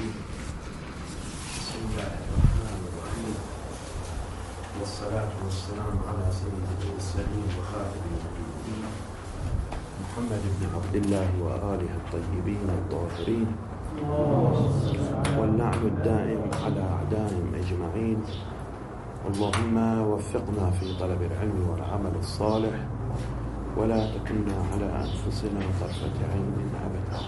بسم الله الرحمن الرحيم، والصلاة والسلام على سيد المرسلين وخاتم النبيين محمد بن عبد الله وآله الطيبين الطاهرين، واللعن الدائم على أعدائهم أجمعين. اللهم وفقنا في طلب العلم والعمل الصالح، ولا تكلنا على أنفسنا طرفة عين أبدا.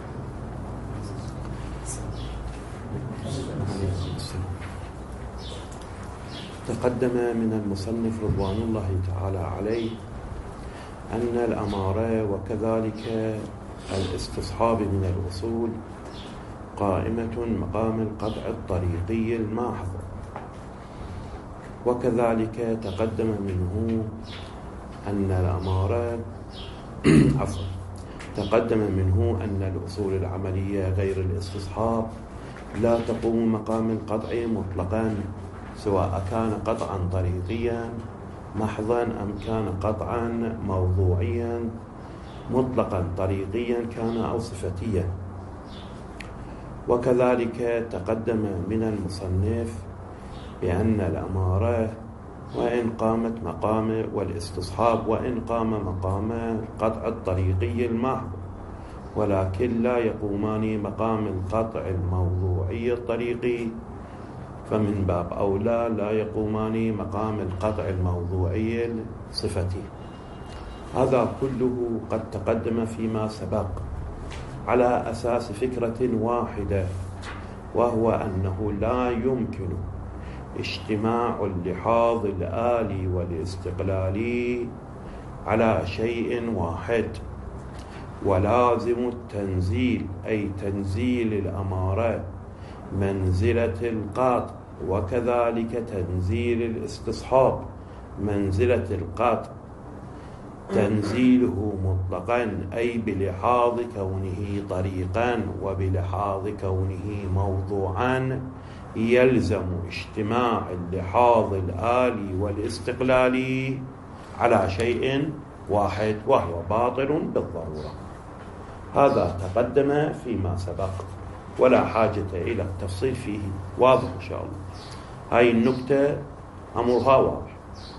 تقدم من المصنف رضوان الله تعالى عليه أن الأمارة وكذلك الاستصحاب من الوصول قائمة مقام القطع الطريقي الماحظ، وكذلك تقدم منه أن الأمارة تقدم منه أن الأصول العملية غير الاستصحاب لا تقوم مقام القطع مطلقا، سواء كان قطعا طريقيا محضا أم كان قطعا موضوعيا مطلقا طريقيا كان أو صفتيا. وكذلك تقدم من المصنف بأن الأمارة وإن قامت مقام والاستصحاب وإن قام مقام القطع الطريقي المحض، ولكن لا يقومان مقام القطع الموضوعي الطريقي، فمن باب أولى لا يقومان مقام القطع الموضوعي الصفتي. هذا كله قد تقدم فيما سبق على أساس فكرة واحدة، وهو أنه لا يمكن اجتماع اللحاظ الآلي والاستقلالي على شيء واحد، ولازم التنزيل أي تنزيل الأمارة منزلة القطع، وكذلك تنزيل الاستصحاب منزلة القطع، تنزيله مطلقا أي بلحاظ كونه طريقا وبلحاظ كونه موضوعا، يلزم اجتماع اللحاظ الآلي والاستقلالي على شيء واحد، وهو باطل بالضرورة. هذا تقدم فيما سبق ولا حاجة إلى التفصيل فيه، واضح إن شاء الله. هاي النكتة أمرها واضح.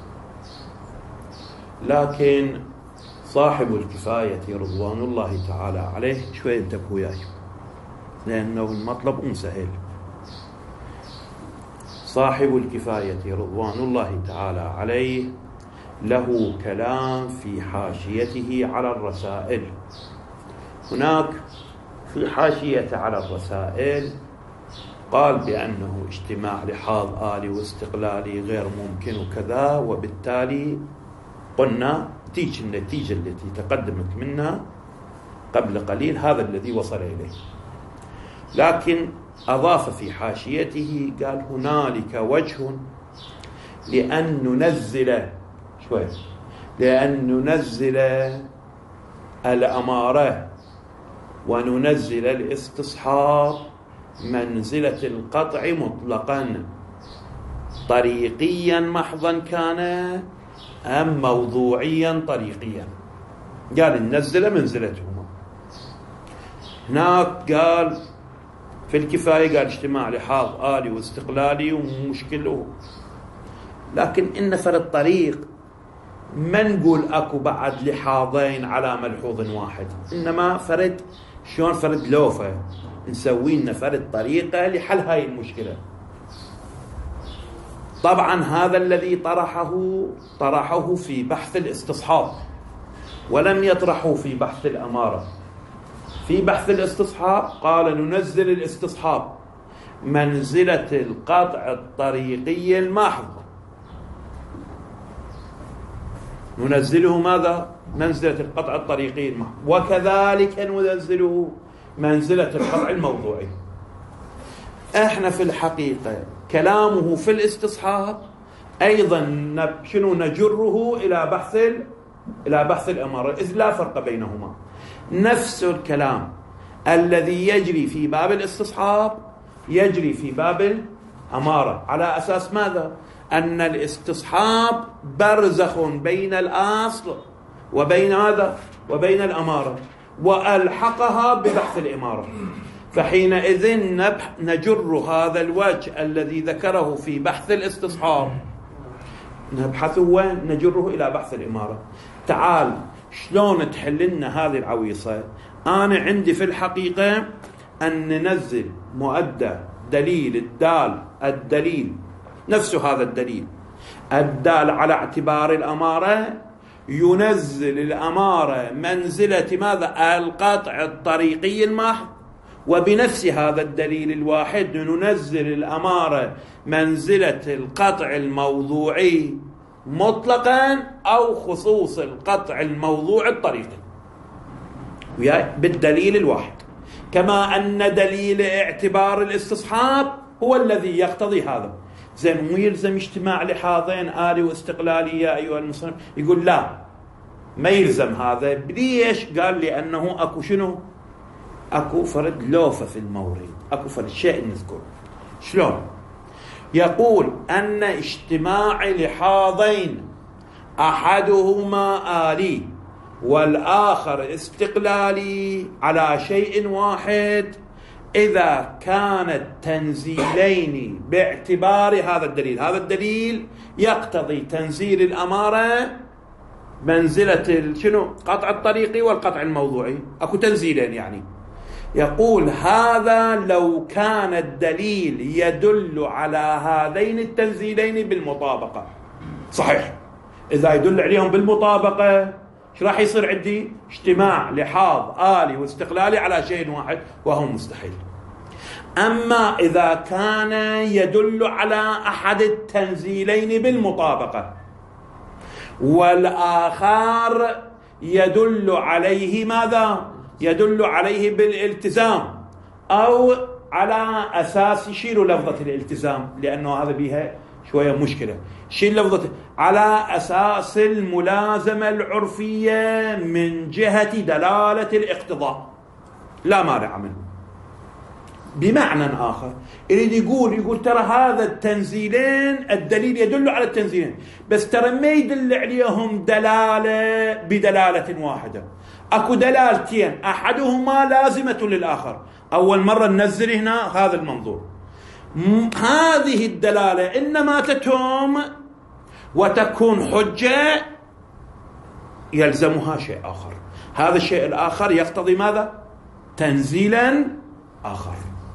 لكن صاحب الكفاية رضوان الله تعالى عليه شوي انتبهوا وياي، لأنه المطلب سهل. صاحب الكفاية رضوان الله تعالى عليه له كلام في حاشيته على الرسائل. هناك في حاشية على الرسائل قال بأنه اجتماع لحاظ آلي واستقلالي غير ممكن وكذا، وبالتالي قلنا تيجي النتيجة التي تقدمت منها قبل قليل هذا الذي وصل إليه. لكن أضاف في حاشيته قال هنالك وجه لأن ننزل الأمارة وننزل الاستصحاب منزلة القطع مطلقا طريقيا محضا كان أم موضوعيا طريقيا. قال ننزل منزلتهما. هناك قال في الكفاية قال اجتماع لحاظ آلي واستقلالي ومشكله، لكن إن فرد طريق ما نقول أكو بعد لحاظين على ملحوظ واحد، إنما فرد شلون فرد لوفة نسوي لنا فرد طريقة لحل هاي المشكلة. طبعا هذا الذي طرحه في بحث الاستصحاب، ولم يطرحه في بحث الأمارة. في بحث الاستصحاب قال ننزل الاستصحاب منزلة القطع الطريقي المحض، ننزله ماذا؟ منزلة القطع الطريقي المحض، وكذلك ننزله منزلة القطع الموضوعي. احنا في الحقيقة كلامه في الاستصحاب أيضا شنو نجره إلى بحث الأمارة، إذ لا فرق بينهما. نفس الكلام الذي يجري في باب الاستصحاب يجري في باب الأمارة، على أساس ماذا؟ أن الاستصحاب برزخ بين الأصل وبين ماذا؟ وبين الأمارة، وألحقها ببحث الإمارة. فحينئذ نجر هذا الوجه الذي ذكره في بحث الاستصحاب، نبحثه وين؟ نجره إلى بحث الإمارة. تعال شلون تحل لنا هذه العويصة؟ أنا عندي في الحقيقة أن ننزل مؤدى دليل الدليل نفسه، هذا الدليل الدال على اعتبار الأمارة ينزل الأمارة منزلة ماذا؟ القطع الطريقي المحض. وبنفس هذا الدليل الواحد ننزل الأمارة منزلة القطع الموضوعي مطلقا أو خصوص القطع الموضوع الطريقي بالدليل الواحد. كما أن دليل اعتبار الاستصحاب هو الذي يقتضي هذا. زين، مو يلزم اجتماع لحاظين آلي واستقلالي يا أيها المصنف؟ يقول لا، ما يلزم هذا. ليش؟ قال لأنه أكو شنو؟ أكو فرد لوفة في المورد، أكو فرد شيء نذكر. شلون؟ يقول أن اجتماع لحاظين أحدهما آلي والآخر استقلالي على شيء واحد إذا كان التنزيلين باعتبار هذا الدليل. هذا الدليل يقتضي تنزيل الأمارة منزلة شنو؟ قطع الطريقي والقطع الموضوعي. أكو تنزيلين يعني. يقول هذا لو كان الدليل يدل على هذين التنزيلين بالمطابقة. صحيح، إذا يدل عليهم بالمطابقة ايش راح يصير عندي؟ اجتماع لحاظ آلي واستقلالي على شيء واحد، وهو مستحيل. أما إذا كان يدل على أحد التنزيلين بالمطابقة والآخر يدل عليه ماذا؟ يدل عليه بالالتزام، أو على أساس يشيلوا لفظة الالتزام لأنه هذا بيها شوية مشكلة. شيل لفظة على أساس الملازمة العرفية من جهة دلالة الاقتضاء، لا مانع منه. بمعنى آخر يريد يقول ترى هذا التنزيلين الدليل يدل على التنزيلين، بس ترى ما يدل عليهم دلالة بدلالة واحدة. أكو دلالتين أحدهما لازمة للآخر. أول مرة ننزل هنا هذا المنظور، هذه الدلالة إنما تتم وتكون حجة يلزمها شيء آخر. هذا الشيء الآخر يقتضي ماذا؟ تنزيلا آخر.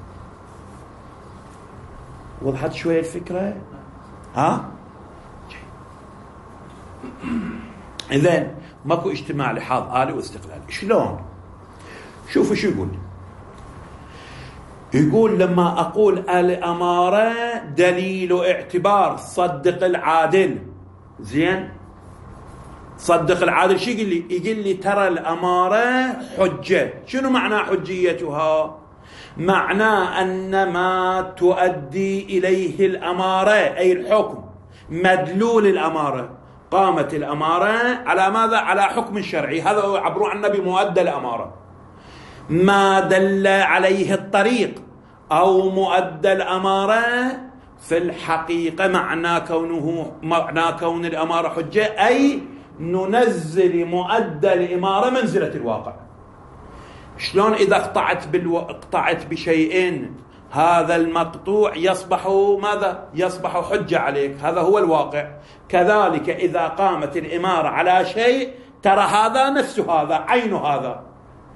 وضحت شوية الفكرة؟ ها؟ إذن ماكو اجتماع لحاظ آلي واستقلال. شلون؟ شوفوا شو يقول. يقول لما أقول الأمارة دليل اعتبار، صدق العادل. زين، صدق العادل شو يقول لي؟ يقول لي ترى الأمارة حجة. شنو معنى حجيتها؟ معنى أن ما تؤدي إليه الأمارة أي الحكم مدلول الأمارة. قامت الأمارة على ماذا؟ على حكم شرعي، هذا هو عبروا عنه بمؤدى الأمارة. ما دل عليه الطريق أو مؤدى الأمارة في الحقيقة معنى كون الأمارة حجة، أي ننزل مؤدى الأمارة منزلة الواقع. شلون إذا اقطعت بشيئين هذا المقطوع يصبح ماذا؟ يصبح حجة عليك، هذا هو الواقع. كذلك إذا قامت الإمارة على شيء ترى هذا نفس هذا عين هذا،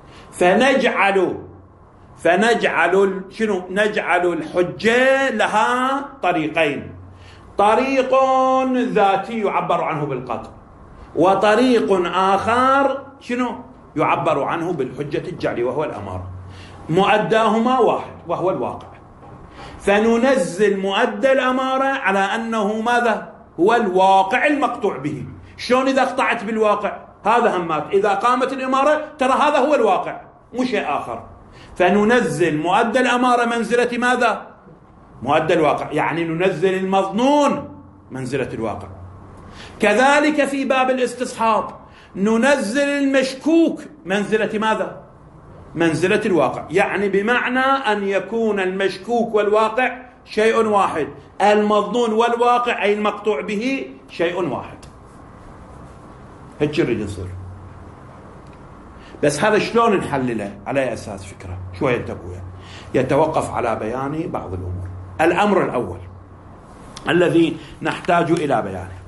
فنجعل شنو؟ نجعل الحجة لها طريقين، طريق ذاتي يعبر عنه بالقطع، وطريق آخر شنو؟ يعبر عنه بالحجة الجعلي وهو الأمارة. مؤداهما واحد وهو الواقع. فننزل مؤدى الأمارة على أنه ماذا؟ هو الواقع المقطوع به. شلون إذا اقطعت بالواقع؟ هذا همات. إذا قامت الإمارة ترى هذا هو الواقع مو شيء آخر. فننزل مؤدى الأمارة منزلة ماذا؟ مؤدى الواقع، يعني ننزل المظنون منزلة الواقع. كذلك في باب الاستصحاب ننزل المشكوك منزلة ماذا؟ منزلة الواقع. يعني بمعنى أن يكون المشكوك والواقع شيء واحد، المظنون والواقع أي المقطوع به شيء واحد. هيك يريد يصير. بس هذا شلون نحلله؟ على أساس فكرة شوية تقوية. يتوقف على بيان بعض الأمور. الأمر الأول الذي نحتاج إلى بيانه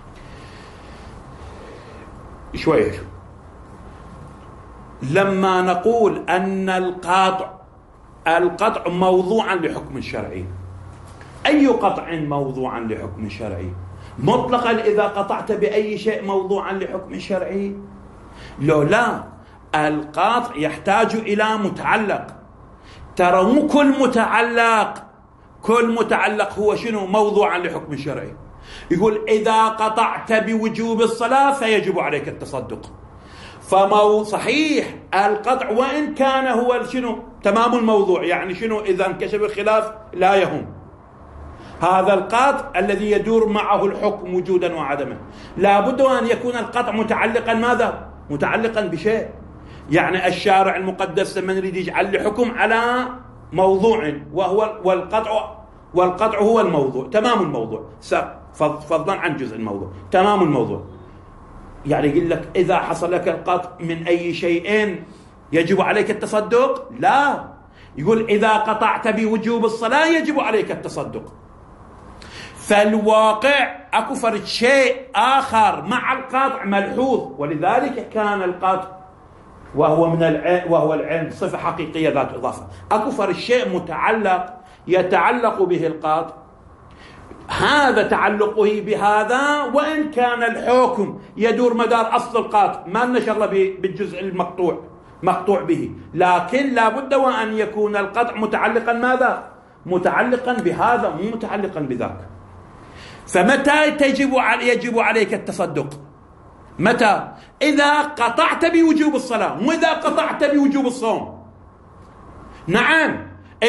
شوية، لما نقول أن القطع موضوعا لحكم شرعي، أي قطع موضوعا لحكم شرعي؟ مطلقا إذا قطعت بأي شيء موضوعا لحكم شرعي؟ لو لا، القطع يحتاج إلى متعلق. ترى مو كل متعلق هو شنو؟ موضوعا لحكم شرعي. يقول إذا قطعت بوجوب الصلاة فيجب عليك التصدق. صحيح القطع وإن كان هو شنو؟ تمام الموضوع، يعني شنو؟ إذا انكشف الخلاف لا يهم. هذا القطع الذي يدور معه الحكم وجودا وعدما، لا بد أن يكون القطع متعلقا ماذا؟ متعلقا بشيء. يعني الشارع المقدس لما يريد يجعل لحكم على موضوع وهو والقطع هو الموضوع، تمام الموضوع، فضلا عن جزء الموضوع، تمام الموضوع. يعني يقول لك إذا حصل لك القطع من أي شيء يجب عليك التصدق؟ لا، يقول إذا قطعت بوجوب الصلاة يجب عليك التصدق. فالواقع أكو فرد شيء آخر مع القطع ملحوظ، ولذلك كان القطع وهو العلم صفة حقيقية ذات إضافة. أكو فرد شيء متعلق يتعلق به القطع، هذا تعلقه بهذا وإن كان الحكم يدور مدار أصل القطع، ما لنا شغله بالجزء مقطوع به، لكن لا بد وأن يكون القطع متعلقا ماذا؟ متعلقا بهذا، مو متعلقا بذاك. فمتى يجب عليك التصدق؟ متى؟ إذا قطعت بوجوب الصلاة، مو إذا قطعت بوجوب الصوم. نعم،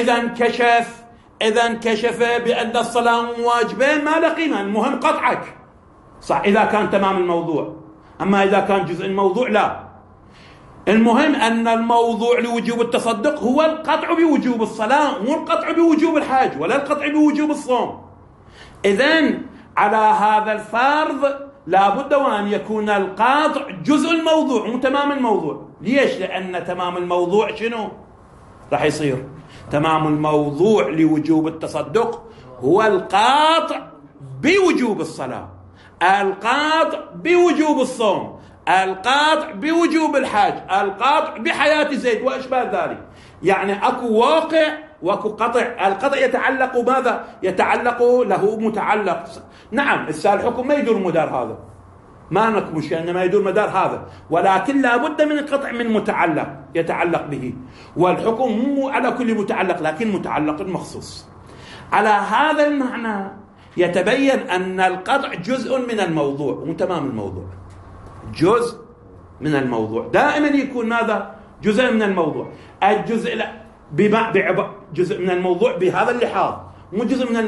إذا انكشف بأن الصلاة واجبة ما له قيمة، المهم قطعك، صح، إذا كان تمام الموضوع. أما إذا كان جزء الموضوع لا، المهم أن الموضوع لوجوب التصدق هو القطع بوجوب الصلاة، مو القطع بوجوب الحج ولا القطع بوجوب الصوم. إذن على هذا الفرض لا بد وأن يكون القطع جزء الموضوع مو تمام الموضوع. ليش؟ لأن تمام الموضوع شنو راح يصير؟ تمام الموضوع لوجوب التصدق هو القاطع بوجوب الصلاة، القاطع بوجوب الصوم، القاطع بوجوب الحج، القاطع بحياة زيد وأشباه ذلك. يعني أكو واقع واكو قطع. القطع يتعلق ماذا؟ يتعلق له متعلق. نعم، الحكم ما يدور مدار هذا، ما نكو مشكلة، إنما يدور مدار هذا، ولكن لا بد من القطع من متعلق يتعلق به، والحكم مو على كل متعلق لكن متعلق مخصوص. على هذا المعنى يتبين أن القطع جزء من الموضوع مو تمام الموضوع، جزء من الموضوع. دائما يكون ماذا؟ جزء من الموضوع. الجزء جزء من الموضوع بهذا اللحاظ، مو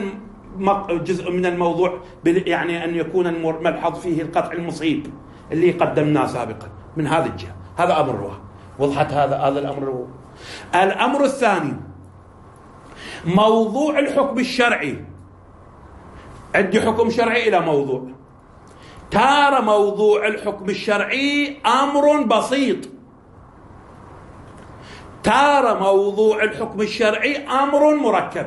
جزء من الموضوع يعني أن يكون الملحظ فيه القطع المصيب اللي قدمناه سابقا من هذه الجهة. هذا أمر وضحت هذا الأمر. الأمر الثاني موضوع الحكم الشرعي. عندي حكم شرعي إلى موضوع. ترى موضوع الحكم الشرعي أمر بسيط، ترى موضوع الحكم الشرعي أمر مركب.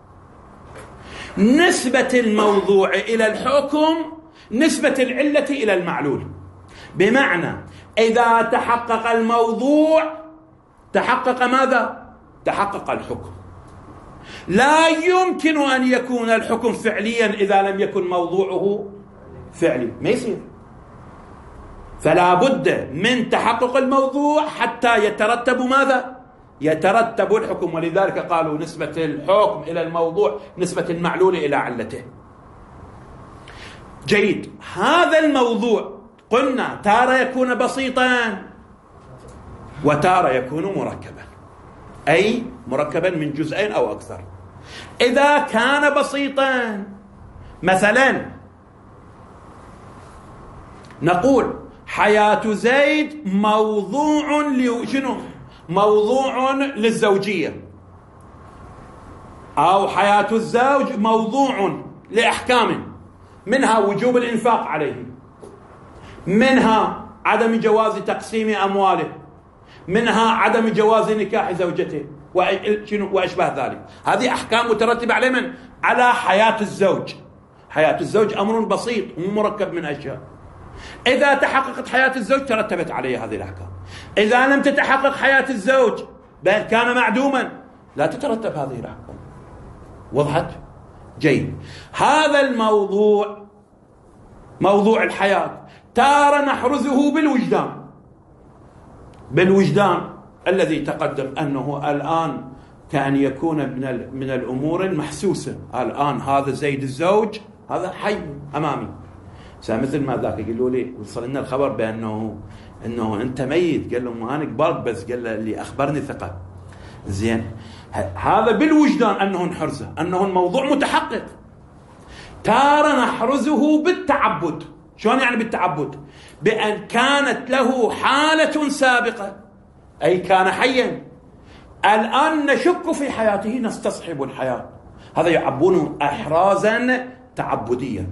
نسبة الموضوع إلى الحكم نسبة العلة إلى المعلول، بمعنى إذا تحقق الموضوع تحقق ماذا؟ تحقق الحكم. لا يمكن أن يكون الحكم فعليا إذا لم يكن موضوعه فعلي، ما يصير. فلا بد من تحقق الموضوع حتى يترتب ماذا؟ يترتب الحكم. ولذلك قالوا نسبة الحكم إلى الموضوع نسبة المعلول إلى علته. جيد. هذا الموضوع قلنا تارة يكون بسيطا وتارة يكون مركبا، أي مركبا من جزئين أو أكثر. إذا كان بسيطا مثلا نقول حياة زيد موضوع شنو؟ موضوع للزوجية، أو حياة الزوج موضوع لأحكام، منها وجوب الإنفاق عليه، منها عدم جواز تقسيم أمواله، منها عدم جواز نكاح زوجته، وأشباه ذلك. هذه أحكام مترتبة على من؟ على حياة الزوج. حياة الزوج أمر بسيط ومركب من أشياء. إذا تحققت حياة الزوج ترتبت عليه هذه الأحكام. إذا لم تتحقق حياة الزوج بل كان معدوما لا تترتب هذه الأحكام. وضحت؟ جيد. هذا الموضوع، موضوع الحياة، تارة نحرزه بالوجدان الذي تقدم أنه الآن كأن يكون من الأمور المحسوسة. الآن هذا زيد الزوج هذا حي أمامي، مثل ما ذاك يقولوا لي وصل لنا الخبر بأنه أنت ميت، قال له ما أنا كبرت، بس قال له اللي أخبرني ثقة. زين، هذا بالوجدان أنه نحرزه، أنه الموضوع متحقق. تارة نحرزه بالتعبد. شلون يعني بالتعبد؟ بأن كانت له حالة سابقة، أي كان حيا، الآن نشك في حياته نستصحب الحياة. هذا يعبونه إحرازا تعبديا.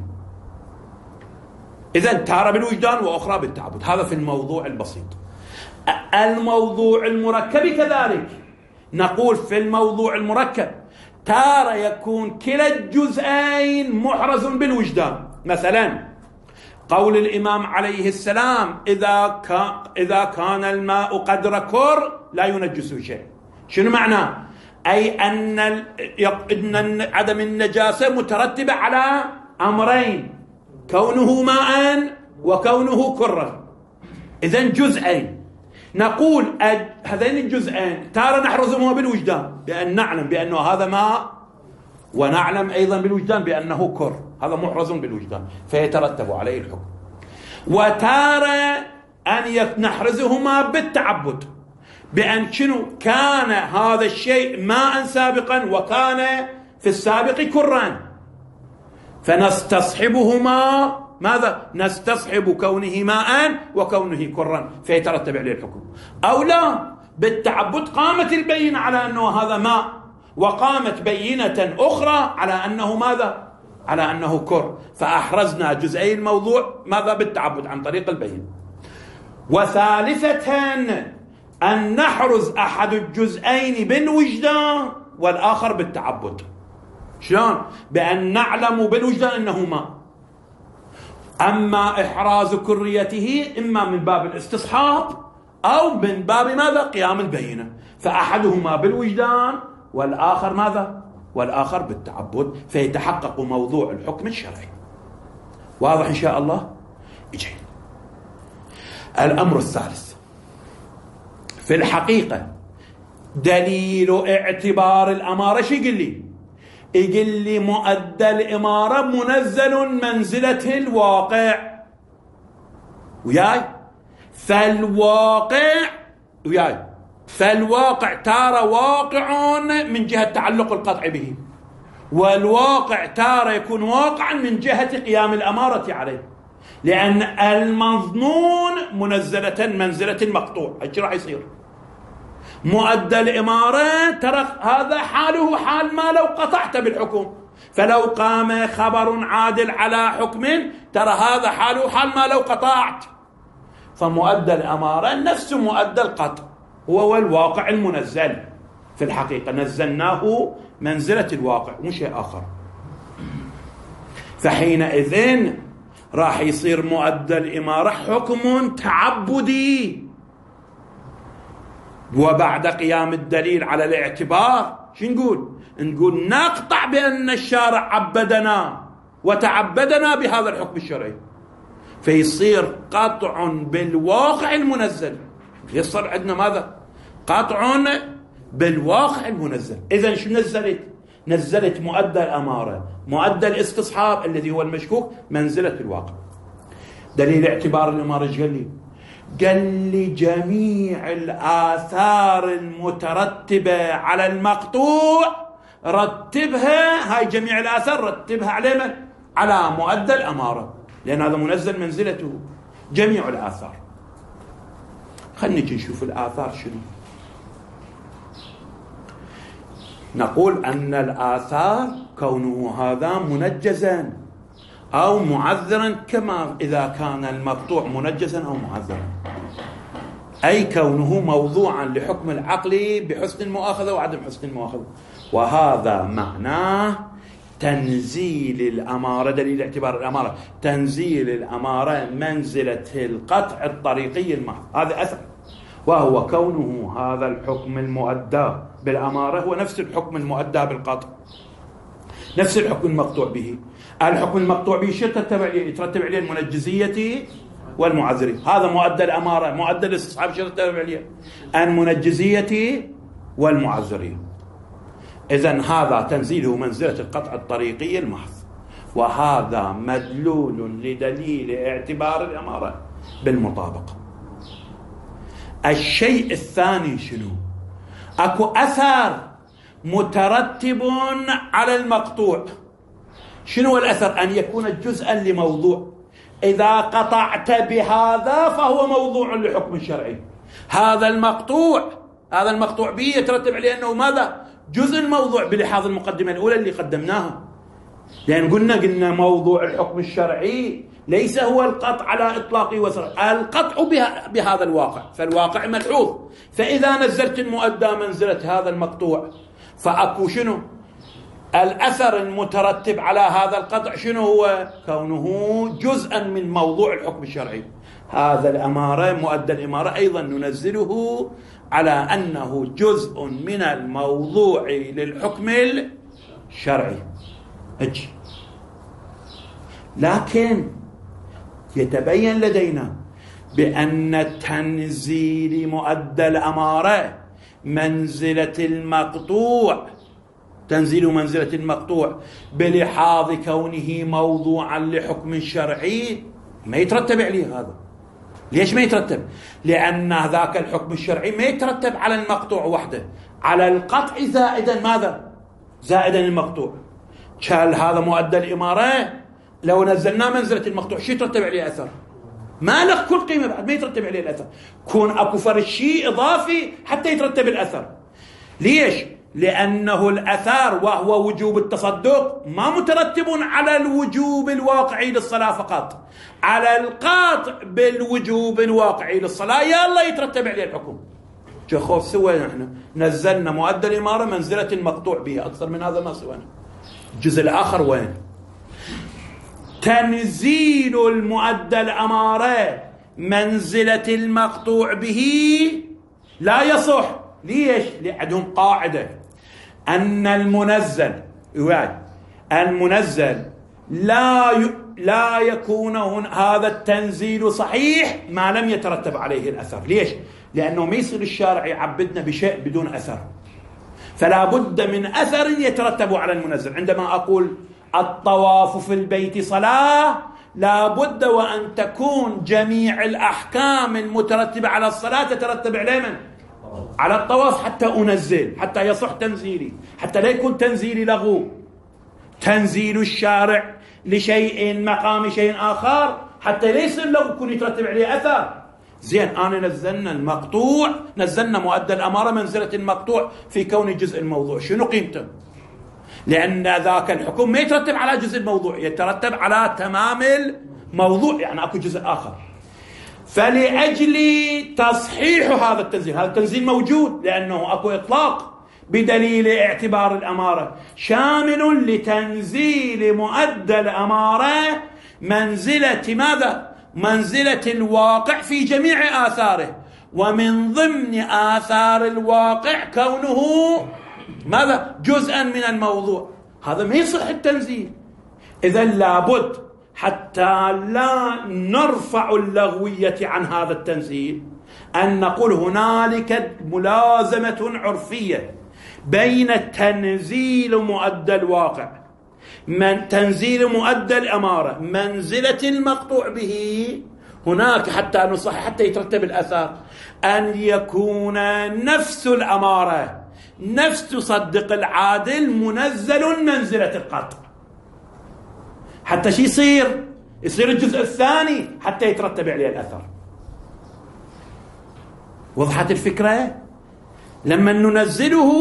إذن تارة بالوجدان وأخرى بالتعبد. هذا في الموضوع البسيط. الموضوع المركب كذلك، نقول في الموضوع المركب تارة يكون كلا الجزئين محرز بالوجدان. مثلا قول الإمام عليه السلام إذا كان الماء قدر كر لا ينجسه شيء. شنو معناه؟ أي أن عدم النجاسة مترتبة على أمرين، كونه ماء وكونه كرا. إذن جزئين. نقول هذين الجزئين تارة نحرزهما بالوجدان بأن نعلم بأنه هذا ماء، ونعلم أيضا بالوجدان بأنه كر، هذا محرز بالوجدان فيترتب عليه الحكم. وتارة أن نحرزهما بالتعبد، بأن شنو كان هذا الشيء ماء سابقا وكان في السابق كران، فنستصحبهما. ماذا؟ نستصحب كونه ماء وكونه كرا فيترتب عليه الحكم. أو لا، بالتعبد قامت البينة على أنه هذا ماء، وقامت بينة أخرى على أنه ماذا؟ على أنه كر، فأحرزنا جزئي الموضوع ماذا؟ بالتعبد عن طريق البينة. وثالثة أن نحرز أحد الجزئين بالوجدان والآخر بالتعبد. شلون؟ بأن نعلم بالوجدان أنه ماء، أما إحراز كريته إما من باب الاستصحاب أو من باب ماذا؟ قيام البينة. فأحدهما بالوجدان والآخر ماذا؟ والآخر بالتعبد، فيتحقق موضوع الحكم الشرعي. واضح إن شاء الله؟ جيد. الأمر الثالث في الحقيقة دليل اعتبار الأمارة. شو يقول لي؟ يقول لي مؤدى الإمارة منزل منزلة الواقع. وياي؟ فالواقع تارة واقع من جهة تعلق القطع به، والواقع تارة يكون واقعا من جهة قيام الأمارة عليه، لأن المظنون منزلة المقطوع. ايش راح يصير؟ مؤدى الإمارة ترى هذا حاله حال ما لو قطعت بالحكم، فلو قام خبر عادل على حكم ترى هذا حاله حال ما لو قطعت. فمؤدى الأمارة نفس مؤدى القطع، هو الواقع المنزل. في الحقيقة نزلناه منزلة الواقع مش شيء آخر. فحينئذ راح يصير مؤدى الإمارة حكم تعبدي، وبعد قيام الدليل على الاعتبار شو نقول نقطع بأن الشارع عبدنا وتعبدنا بهذا الحكم الشرعي، فيصير قطع بالواقع المنزل. يصير عندنا ماذا؟ قطع بالواقع المنزل. إذن شو نزلت مؤدى الأمارة، مؤدى الاستصحاب الذي هو المشكوك، منزلة الواقع. دليل اعتبار الأمارة ايش قال لي جميع الآثار المترتبة على المقطوع رتبها، هاي جميع الآثار رتبها على مؤدى الأمارة، لأن هذا منزل منزلته جميع الآثار. خلينا نشوف الآثار شنو. نقول أن الآثار كونه هذا منجزا أو معذرا، كما إذا كان المقطوع منجزا أو معذرا. أي كونه موضوعا لحكم العقل بحسن المؤاخذة وعدم حسن المؤاخذة. وهذا معناه تنزيل الأمارة، دليل اعتبار الأمارة تنزيل الأمارة منزلة القطع الطريقي المحض. هذا أثر، وهو كونه هذا الحكم المؤدى بالأمارة هو نفس الحكم المؤدى بالقطع، نفس الحكم المقطوع به. الحكم المقطوع به شو يترتب عليه؟ المنجزية والمعذرية. هذا مؤدى الأمارة، مؤدى الاستصحاب شو يترتب عليه؟ المنجزية والمعذرية. إذن هذا تنزيله منزلة القطع الطريقي المحض، وهذا مدلول لدليل اعتبار الأمارة بالمطابقة. الشيء الثاني شنو؟ أكو أثر مترتب على المقطوع. شنو الأثر؟ أن يكون جزءا لموضوع. إذا قطعت بهذا فهو موضوع لحكم شرعي. هذا المقطوع به يترتب عليه أنه ماذا؟ جزء الموضوع بلحاظ المقدمة الأولى اللي قدمناها، لأن قلنا موضوع الحكم الشرعي ليس هو القطع على إطلاقه وسرعه، القطع بهذا الواقع، فالواقع ملحوظ. فإذا نزلت المؤدى منزلة هذا المقطوع فأكو شنو؟ الأثر المترتب على هذا القطع شنو هو؟ كونه جزءا من موضوع الحكم الشرعي. هذا الأمارة، مؤدى الإمارة أيضا ننزله على أنه جزء من الموضوع للحكم الشرعي. لكن يتبين لدينا بأن تنزيل مؤدى الأمارة منزلة المقطوع، تنزيل منزلة المقطوع بلحاظ كونه موضوعا لحكم شرعي ما يترتب عليه هذا. ليش ما يترتب؟ لأن ذاك الحكم الشرعي ما يترتب على المقطوع وحده، على القطع زائدا ماذا؟ زائدا المقطوع. كان هذا مؤدى الإمارة لو نزلنا منزلة المقطوع شو يترتب عليه أثر؟ ما له كل قيمة بعد، ما يترتب عليه الأثر. كون أكو فرق شيء إضافي حتى يترتب الأثر. ليش؟ لأنه الأثر وهو وجوب التصدق ما مترتب على الوجوب الواقعي للصلاة فقط، على القاطع بالوجوب الواقعي للصلاة يلا يترتب عليه الحكم. شو خوف سوينا احنا؟ نزلنا مؤدى الإمارة منزلة المقطوع به، أكثر من هذا ما سوينا. الجزء الآخر وين؟ تنزيل المؤدى الأمارة منزلة المقطوع به لا يصح. ليش؟ لعندهم قاعدة أن المنزل لا يكون هذا التنزيل صحيح ما لم يترتب عليه الأثر. ليش؟ لأنه ما يصير الشارع يعبدنا بشيء بدون أثر، فلا بد من أثر يترتب على المنزل. عندما أقول الطواف في البيت صلاة، لا بد وأن تكون جميع الأحكام المترتبة على الصلاة تترتب عليه من؟ على الطواف، حتى أنزل، حتى يصح تنزيلي، حتى لا يكون تنزيلي لغو، تنزيل الشارع لشيء مقام شيء آخر حتى ليس لو يكون يترتب عليه أثر. زين، أنا نزلنا المقطوع، نزلنا مؤدى الأمارة منزلة المقطوع في كون جزء الموضوع. شنو قيمته؟ لأن ذاك الحكم ما يترتب على جزء الموضوع، يترتب على تمام الموضوع، يعني أكو جزء آخر. فلأجل تصحيح هذا التنزيل، هذا التنزيل موجود لأنه أكو إطلاق بدليل اعتبار الأمارة شامل لتنزيل مؤدى الأمارة منزلة ماذا؟ منزلة الواقع في جميع آثاره، ومن ضمن آثار الواقع كونه ماذا؟ جزءا من الموضوع. هذا ما يصح التنزيل. إذن لابد حتى لا نرفع اللغوية عن هذا التنزيل أن نقول هنالك ملازمة عرفية بين تنزيل مؤدى الواقع، من تنزيل مؤدى الأمارة منزلة المقطوع به، هناك حتى نصحح حتى يترتب الأثر أن يكون نفس الأمارة، نفس تصدق العادل منزل منزلة القطع، حتى شي يصير الجزء الثاني حتى يترتب عليه الأثر. وضحت الفكرة؟ لما ننزله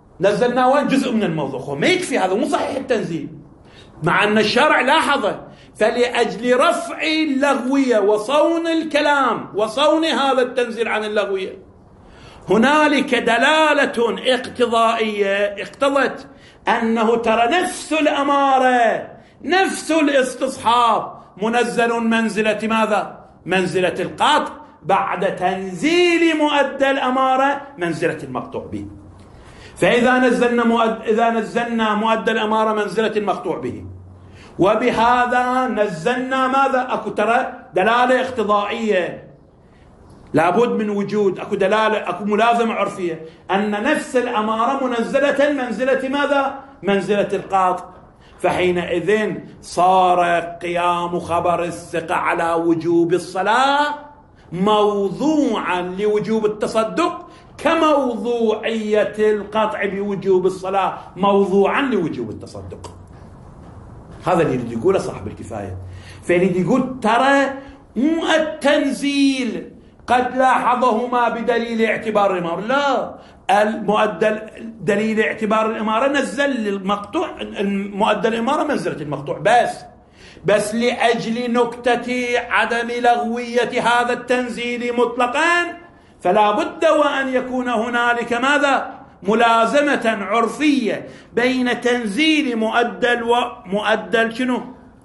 نزلنا وين؟ جزء من الموضوع. ما يكفي هذا، مو صحيح التنزيل، مع أن الشرع لاحظ فلأجل رفع اللغوية وصون الكلام وصون هذا التنزيل عن اللغوية هنالك دلالة اقتضائية اقتضت أنه ترى نفس الأمارة نفس الاستصحاب منزل منزلة ماذا؟ منزلة القطع بعد تنزيل مؤدى الأمارة منزلة المقطوع به. فإذا نزلنا مؤدى الأمارة منزلة المقطوع به وبهذا نزلنا ماذا؟ أكو ترى دلالة اقتضائية لابد من وجود أكو دلالة أكو ملازمة عرفية أن نفس الأمارة منزلة منزلة ماذا؟ منزلة القاطع. فحينئذ صار قيام خبر الثقة على وجوب الصلاة موضوعا لوجوب التصدق كموضوعية القطع بوجوب الصلاة موضوعا لوجوب التصدق. هذا اللي يريد يقوله صاحب الكفاية. فيريد يقول ترى مو التنزيل قد لاحظهما بدليل اعتبار الإمارة، لا، المؤدى دليل اعتبار الإمارة نزل المقطوع مؤدى الإمارة منزلة المقطوع بس لأجل نكتة عدم لغوية هذا التنزيل مطلقا فلا بد وأن يكون هنالك ماذا؟ ملازمة عرفية بين تنزيل مؤدى شنو؟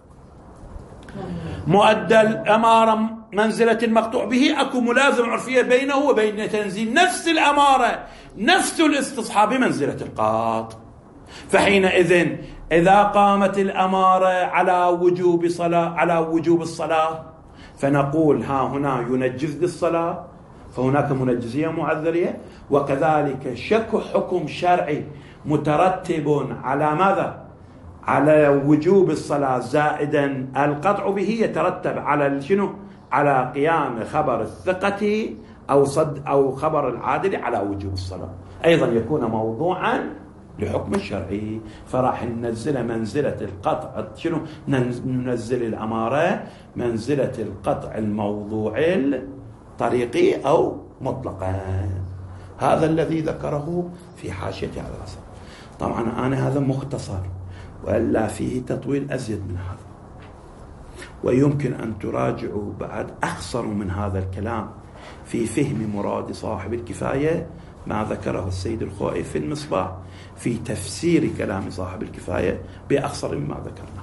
مؤدى الأمارة منزلة المقطوع به أكو ملازمة عرفية بينه وبين تنزيل نفس الأمارة نفس الاستصحاب منزلة القاط. فحينئذ إذا قامت الأمارة على وجوب الصلاة فنقول ها هنا ينجز للصلاة فهناك منجزية معذرية، وكذلك شك حكم شرعي مترتب على ماذا؟ على وجوب الصلاة زائدا القطع به يترتب على شنو؟ على قيام خبر الثقة أو خبر العادل على وجوب الصلاة أيضا يكون موضوعا لحكم الشرعي. فراح ننزل منزلة القطع شنو؟ ننزل الأمارة منزلة القطع الموضوعي الطريقي أو مطلقا. هذا الذي ذكره في حاشية على الأصل. طبعا أنا هذا مختصر وإلا فيه تطويل أزيد من هذا، ويمكن أن تراجعوا بعد أخصر من هذا الكلام في فهم مراد صاحب الكفاية ما ذكره السيد الخوئي في المصباح في تفسير كلام صاحب الكفاية بأخصر مما ذكرنا.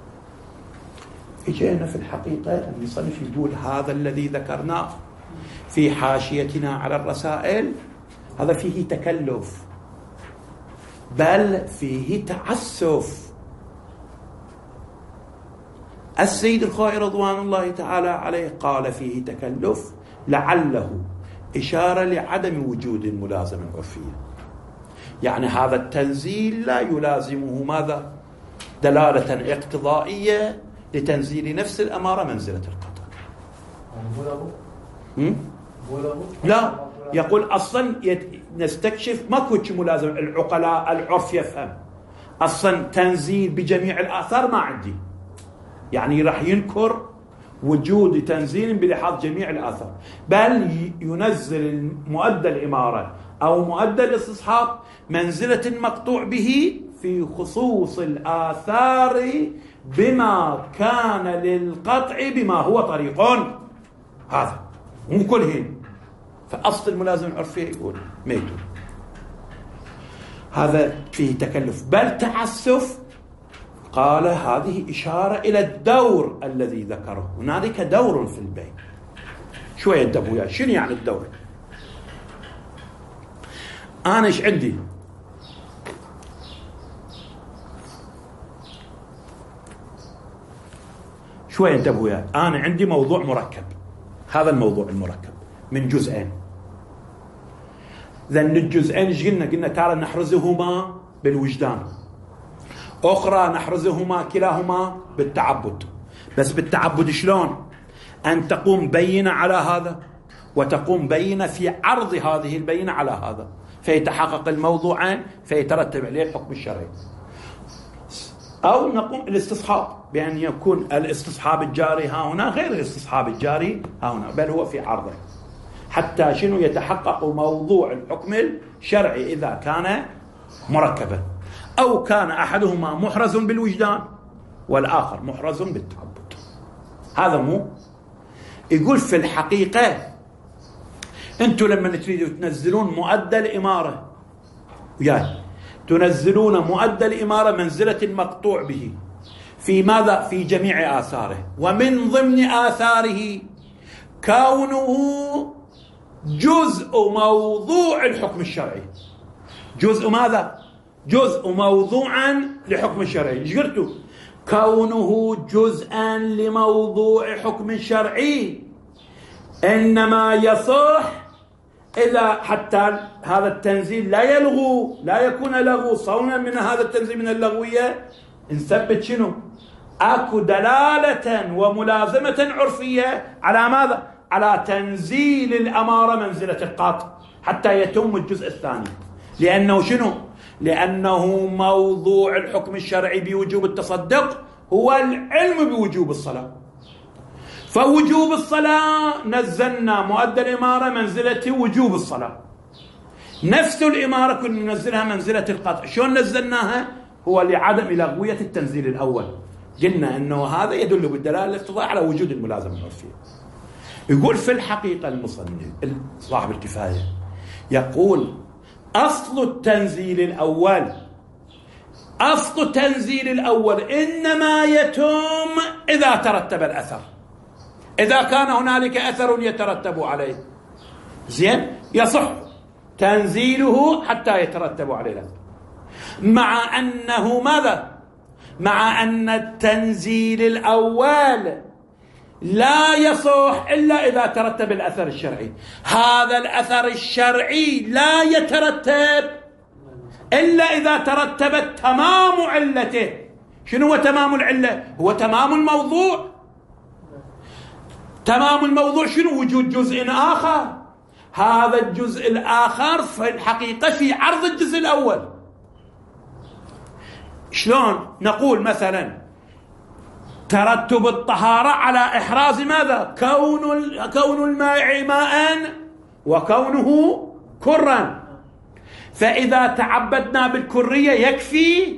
إجينا في الحقيقة المصنف يقول هذا الذي ذكرناه في حاشيتنا على الرسائل هذا فيه تكلف بل فيه تعسف. السيد الخوئي رضوان الله تعالى عليه قال فيه تكلف لعله إشارة لعدم وجود الملازمة العرفية، يعني هذا التنزيل لا يلازمه ماذا؟ دلالة اقتضائية لتنزيل نفس الأمارة منزلة القطع. لا، يقول أصلا نستكشف ما كنتش ملازم. العقلاء العرف يفهم أصلا تنزيل بجميع الآثار ما عندي، يعني راح ينكر وجود تنزيل بلحاظ جميع الآثار، بل ينزل مؤدى الإمارة أو مؤدى الاستصحاب منزلة مقطوع به في خصوص الآثار بما كان للقطع بما هو طريق. هذا مو كلهن. فأصل الملازمة العرفية يقول ميتون. هذا فيه تكلف بل تعسف. قال هذه إشارة إلى الدور الذي ذكره. هنالك دور في البين. شوية انتبهوا يا شنو يعني الدور؟ أنا إيش عندي؟ شوية انتبهوا يا أنا عندي موضوع مركب. هذا الموضوع المركب من جزئين. ذن الجزئين ايش قلنا؟ قلنا تعالى نحرزهما بالوجدان، أخرى نحرزهما كلاهما بالتعبد. بس بالتعبد شلون؟ أن تقوم بينة على هذا وتقوم بينة في عرض هذه البينة على هذا فيتحقق الموضوعين فيترتب عليه الحكم الشرعي. أو نقوم الاستصحاب بأن يكون الاستصحاب الجاري ها هنا غير الاستصحاب الجاري ها هنا، بل هو في عرضه حتى شنو يتحقق موضوع الحكم الشرعي إذا كان مركبا، أو كان أحدهما محرز بالوجدان والآخر محرز بالتعبد. هذا مو يقول في الحقيقة أنتم لما تريدوا تنزلون مؤدى الإمارة يعني تنزلون مؤدى الإمارة منزلة المقطوع به في ماذا؟ في جميع آثاره، ومن ضمن آثاره كونه جزء موضوع الحكم الشرعي. جزء ماذا؟ جزء موضوعا لحكم الشرعي. ايش قلتوا؟ كونه جزءا لموضوع حكم شرعي إنما يصح إذا حتى هذا التنزيل لا يلغو، لا يكون لغو صونا من هذا التنزيل من اللغوية. نثبت شنو؟ أكو دلالة وملازمة عرفية على ماذا؟ على تنزيل الأمارة منزلة القاطع حتى يتم الجزء الثاني. لأنه شنو؟ لأنه موضوع الحكم الشرعي بوجوب التصدق هو العلم بوجوب الصلاة، فوجوب الصلاة نزلنا مؤدى الإمارة منزلة وجوب الصلاة. نفس الإمارة كنا ننزلها منزلة القطع. شلون نزلناها؟ هو لعدم لغوية التنزيل الأول. قلنا أنه هذا يدل بالدلالة الاقتضاء على وجود الملازمة العرفية. يقول في الحقيقة المصنف صاحب الكفاية يقول أصل التنزيل الأول إنما يتم إذا ترتب الأثر. إذا كان هنالك أثر يترتب عليه زين يصح تنزيله حتى يترتب عليه الأثر، مع أنه ماذا؟ مع أن التنزيل الأول لا يصح إلا إذا ترتب الأثر الشرعي. هذا الأثر الشرعي لا يترتب إلا إذا ترتبت تمام علته. شنو هو تمام العلة؟ هو تمام الموضوع. تمام الموضوع شنو؟ وجود جزء آخر. هذا الجزء الآخر في الحقيقة في عرض الجزء الأول. شلون نقول مثلا ترتب الطهارة على إحراز ماذا؟ كون الماء ماء وكونه كرا. فإذا تعبدنا بالكرية يكفي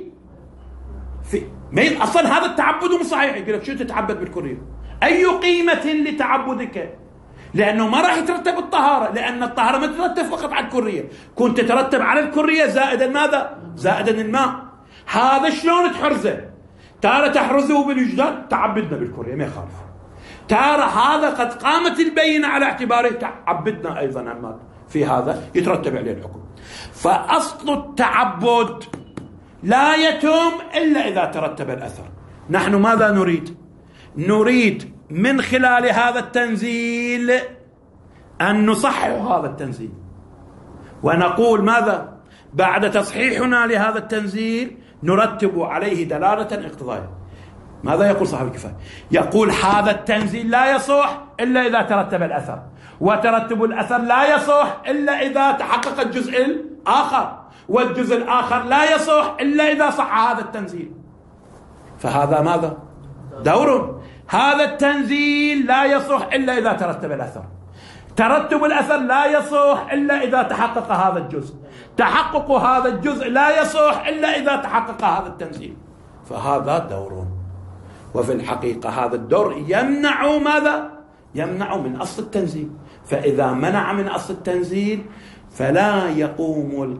أصلا هذا التعبد مو صحيح. يقول لك شو تتعبد بالكرية؟ أي قيمة لتعبدك؟ لأنه ما راح يترتب الطهارة، لأن الطهارة ما تترتب فقط على الكرية، كنت تترتب على الكرية زائدا ماذا؟ زائدا الماء. هذا شلون تحرزه؟ تارة تحرزه بالوجدان تعبدنا بالكرية ما يخالف، تارة هذا قد قامت البينة على اعتباره تعبدنا أيضا أما في هذا يترتب عليه الحكم. فأصل التعبد لا يتم إلا إذا ترتب الأثر. نحن ماذا نريد؟ نريد من خلال هذا التنزيل أن نصحح هذا التنزيل ونقول ماذا؟ بعد تصحيحنا لهذا التنزيل نرتب عليه دلالة اقتضائية. ماذا يقول صاحب الكفاية؟ يقول هذا التنزيل لا يصح إلا إذا ترتب الأثر، وترتب الأثر لا يصح إلا إذا تحقق الجزء الآخر، والجزء الآخر لا يصح إلا إذا صح هذا التنزيل. فهذا ماذا؟ دور. هذا التنزيل لا يصح إلا إذا ترتب الأثر، ترتب الأثر لا يصح إلا إذا تحقق هذا الجزء، تحقق هذا الجزء لا يصح إلا إذا تحقق هذا التنزيل. فهذا دور، وفي الحقيقة هذا الدور يمنع ماذا؟ يمنع من أصل التنزيل. فإذا منع من أصل التنزيل فلا يقوم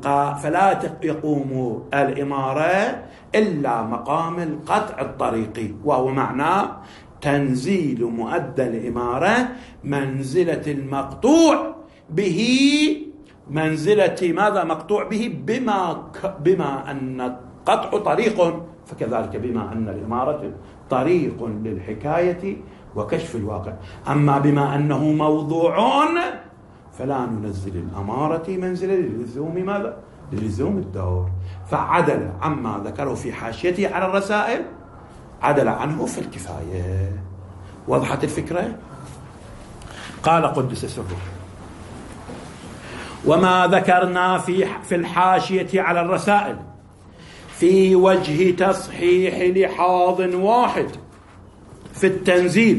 الإمارة إلا مقام القطع الطريقي، وهو معناه تنزيل مؤدى الإمارة منزلة المقطوع به، منزلة ماذا مقطوع به؟ بما أن القطع طريق، فكذلك بما أن الإمارة طريق للحكاية وكشف الواقع. أما بما أنه موضوع فلا ننزل الأمارة منزلة للزوم ماذا؟ للزوم الدور. فعدل عما ذكره في حاشيته على الرسائل عدل عنه في الكفاية. وضحت الفكرة؟ قال قدس سره: وما ذكرنا في الحاشية على الرسائل في وجه تصحيح لحاظ واحد في التنزيل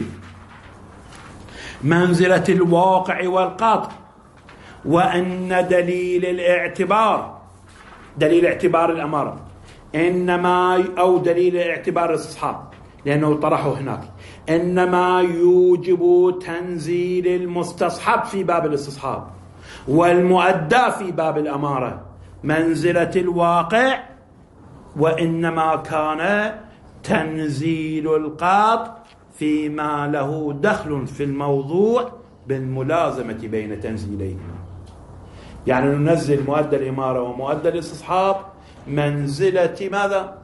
منزلة الواقع والقاطع، وأن دليل اعتبار الأمارة إنما أو دليل اعتبار الاستصحاب لأنه طرحه هناك، إنما يوجب تنزيل المستصحب في باب الاستصحاب والمؤدى في باب الأمارة منزلة الواقع، وإنما كان تنزيل القاطع فيما له دخل في الموضوع بالملازمة بين تنزيليهما. يعني ننزل مؤدى الإمارة ومؤدى الاستصحاب منزلة ماذا؟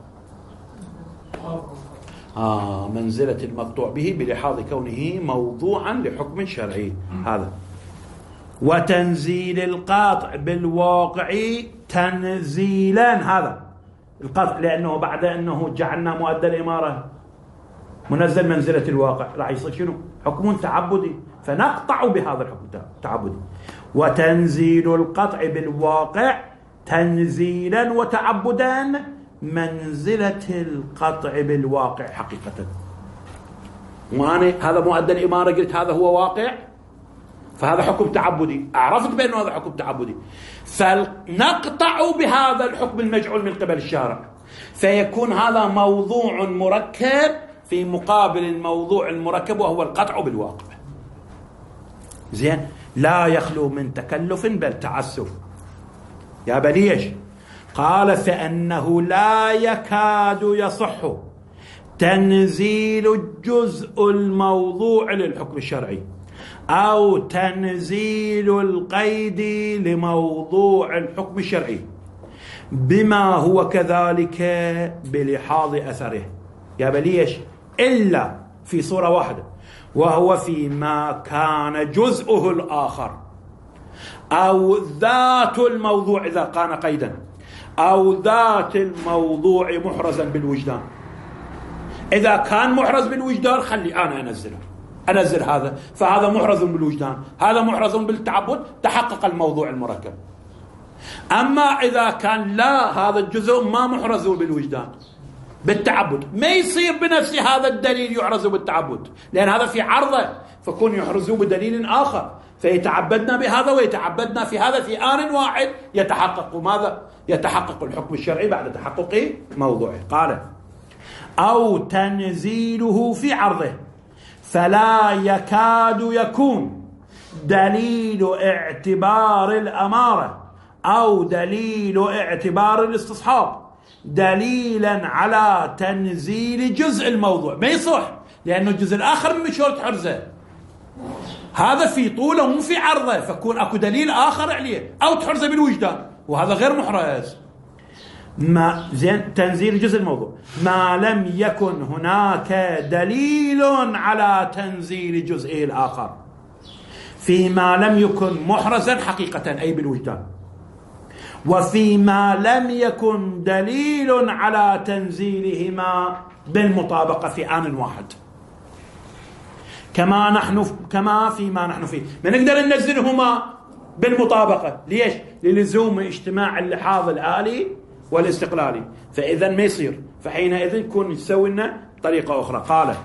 منزلة المقطوع به بلحاظ كونه موضوعا لحكم شرعي. هذا وتنزيل القاطع بالواقع تنزيلا، هذا القاطع لأنه بعد أنه جعلنا مؤدى الإمارة منزل منزلة الواقع راح يصير شنو؟ حكم تعبدي، فنقطع بهذا الحكم التعبدي. وتنزيل القطع بالواقع تنزيلا وتعبدا منزلة القطع بالواقع حقيقة. وأنا هذا مؤدى الإمارة قلت هذا هو واقع، فهذا حكم تعبدي، عرفت بأنه هذا حكم تعبدي، فنقطع بهذا الحكم المجعول من قبل الشارع، فيكون هذا موضوع مركب في مقابل الموضوع المركب وهو القطع بالواقع. زين، لا يخلو من تكلف بل تعسف. يا بليش قال فإنه لا يكاد يصح تنزيل الجزء الموضوع للحكم الشرعي أو تنزيل القيد لموضوع الحكم الشرعي بما هو كذلك بلحاظ أثره. يا بليش إلا في صورة واحدة، وهو فيما كان جزءه الآخر أو ذات الموضوع إذا كان قيدا أو ذات الموضوع محرزا بالوجدان. إذا كان محرز بالوجدان خلي أنا أنزل هذا، فهذا محرز بالوجدان، هذا محرز بالتعبد، تحقق الموضوع المركب. أما إذا كان لا، هذا الجزء ما محرز بالوجدان بالتعبد، ما يصير بنفس هذا الدليل يحرز بالتعبد، لأن هذا في عرضه، فكون يحرزه بدليل آخر، فيتعبدنا بهذا ويتعبدنا في هذا في آن واحد، يتحقق ماذا؟ يتحقق الحكم الشرعي بعد تحقق موضوعه. قال أو تنزيله في عرضه، فلا يكاد يكون دليل اعتبار الأمارة أو دليل اعتبار الاستصحاب دليلا على تنزيل جزء الموضوع. ما يصح، لأنه الجزء الآخر من شرط حرزه، هذا في طوله مو في عرضه، فكون أكو دليل آخر عليه أو تحرزه بالوجدان، وهذا غير محرز. ما زين تنزيل جزء الموضوع ما لم يكن هناك دليل على تنزيل جزئه الآخر فيما لم يكن محرزا حقيقة أي بالوجدان، وفيما لم يكن دليل على تنزيلهما بالمطابقة في آن واحد، كما فيما نحن فيه. ما نقدر ننزلهما بالمطابقة، ليش؟ للزوم اجتماع اللحاظ الآلي والاستقلالي، فإذا ما يصير، فحينئذ يكون يسوي لنا طريقة أخرى. قال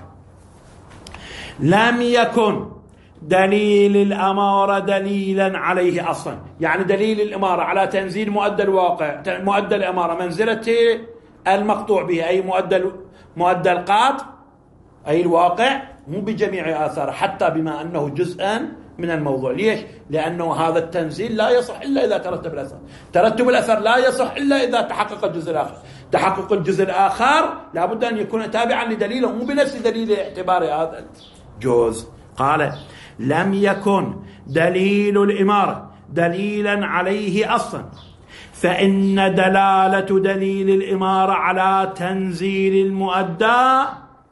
لم يكن دليل الأمارة دليلا عليه أصلا، يعني دليل الأمارة على تنزيل مؤدى الواقع، مؤدى الأمارة منزلة المقطوع به، أي مؤدى القاطع أي الواقع، مو بجميع آثاره، حتى بما أنه جزءا من الموضوع. ليش؟ لأنه هذا التنزيل لا يصح إلا إذا ترتب الأثر، ترتب الأثر لا يصح إلا إذا تحقق الجزء الآخر، تحقق الجزء الآخر لابد أن يكون تابعا لدليله مو بنفس دليل اعتبار هذا الجزء. قال لم يكن دليل الإمارة دليلا عليه أصلا، فإن دلالة دليل الإمارة على تنزيل المؤدى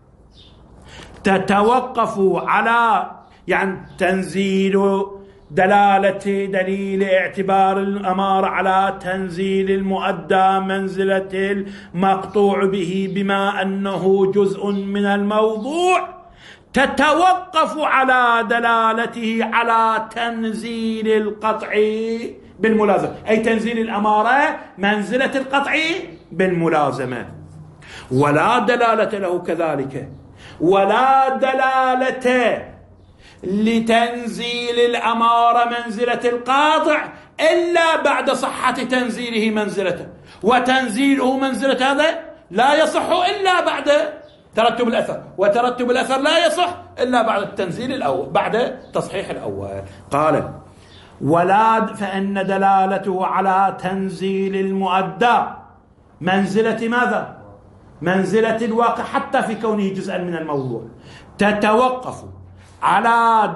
تتوقف على، يعني تنزيل دلالة دليل اعتبار الأمارة على تنزيل المؤدى منزلة المقطوع به بما أنه جزء من الموضوع، تتوقف على دلالته على تنزيل القطع بالملازمة، أي تنزيل الأمارة منزلة القطع بالملازمة، ولا دلالة له كذلك، ولا دلالة لتنزيل الأمارة منزلة القاطع إلا بعد صحة تنزيله منزلته، وتنزيله منزلة هذا لا يصح إلا بعد ترتب الأثر، وترتب الأثر لا يصح إلا بعد التنزيل الأول، بعد تصحيح الأول. قال ولا فإن دلالته على تنزيل المؤدى منزلة ماذا؟ منزلة الواقع حتى في كونه جزءا من الموضوع، تتوقف على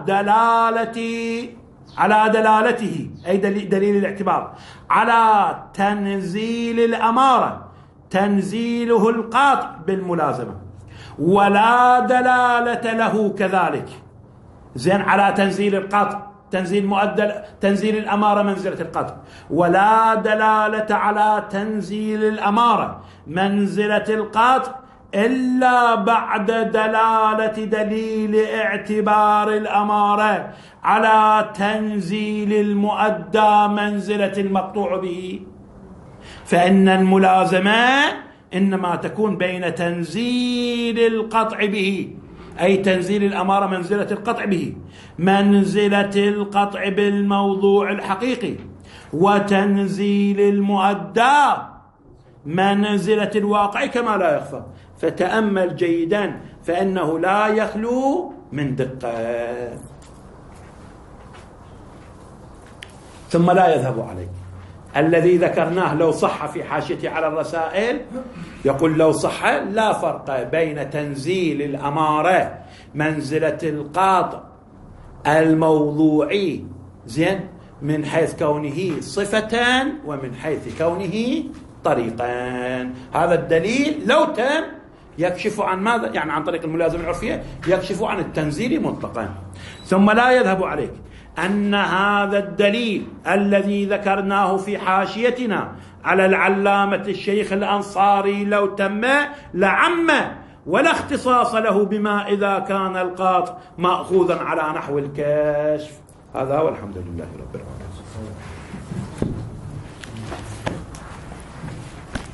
دلالته أي دليل الاعتبار على تنزيل الأمارة تنزيله القاطع بالملازمة، ولا دلالة له كذلك زين على تنزيل القاطع تنزيل مؤدل تنزيل الأمارة منزلة القطع، ولا دلالة على تنزيل الأمارة منزلة القطع إلا بعد دلالة دليل اعتبار الأمارة على تنزيل المؤدى منزلة المقطوع به. فإن الملازمة إنما تكون بين تنزيل القطع به أي تنزيل الأمارة منزلة القطع به منزلة القطع بالموضوع الحقيقي، وتنزيل المؤدى منزلة الواقع كما لا يخفى. فتأمل جيدا فإنه لا يخلو من دقة. ثم لا يذهب عليك الذي ذكرناه لو صح في حاشيته على الرسائل، يقول لو صح لا فرق بين تنزيل الأمارة منزلة القاطع الموضوعي زين من حيث كونه صفة ومن حيث كونه طريقا. هذا الدليل لو تم يكشف عن ماذا؟ يعني عن طريق الملازمة العرفية يكشف عن التنزيل مطلقا. ثم لا يذهب عليك أن هذا الدليل الذي ذكرناه في حاشيتنا على العلامة الشيخ الأنصاري لو تم لعم ولا اختصاص له بما إذا كان القاطع مأخوذا على نحو الكشف. هذا والحمد لله رب العالمين.